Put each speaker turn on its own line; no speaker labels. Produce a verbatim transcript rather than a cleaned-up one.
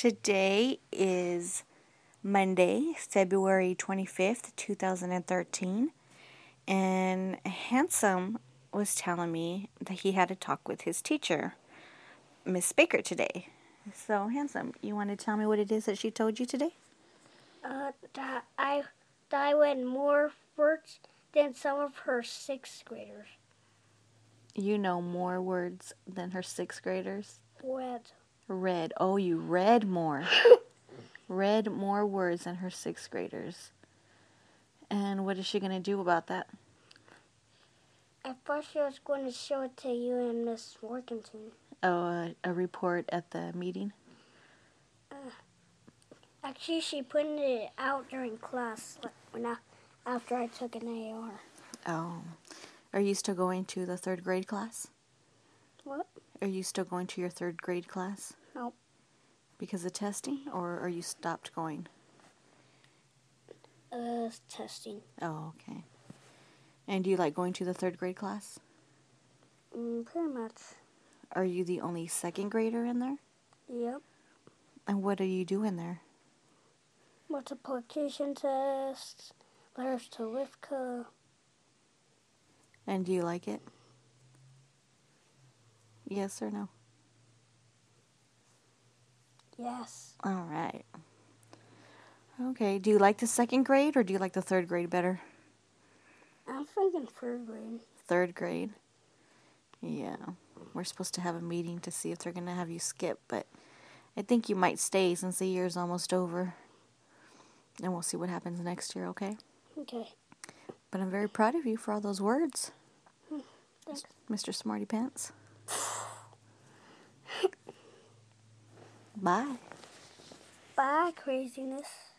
Today is Monday, February twenty-fifth, two thousand thirteen, and Handsome was telling me that he had a talk with his teacher, Miss Baker, today. So, Handsome, you want to tell me what it is that she told you today?
Uh, that I, that I read more words than some of her sixth graders.
You know more words than her sixth graders?
Read.
Read. Oh, you read more. Read more words than her sixth graders. And what is she going to do about that?
I thought she was going to show it to you and Miss Morganton.
Oh, a, a report at the meeting?
Uh, actually, she put it out during class like, when I, after I took an A R.
Oh. Are you still going to the third grade class?
What?
Are you still going to your third grade class?
Nope.
Because of testing, or are you stopped going?
Uh, testing.
Oh, okay. And do you like going to the third grade class?
Mm, pretty much.
Are you the only second grader in there?
Yep.
And what are you doing there?
Multiplication tests, letters to Rivka.
And do you like it? Yes or no?
Yes.
All right. Okay, do you like the second grade or do you like the third grade better?
I'm thinking third grade.
Third grade? Yeah. We're supposed to have a meeting to see if they're going to have you skip, but I think you might stay since the year's almost over. And we'll see what happens next year, okay?
Okay.
But I'm very proud of you for all those words,
Thanks.
Mister Smarty Pants. Bye.
Bye, craziness.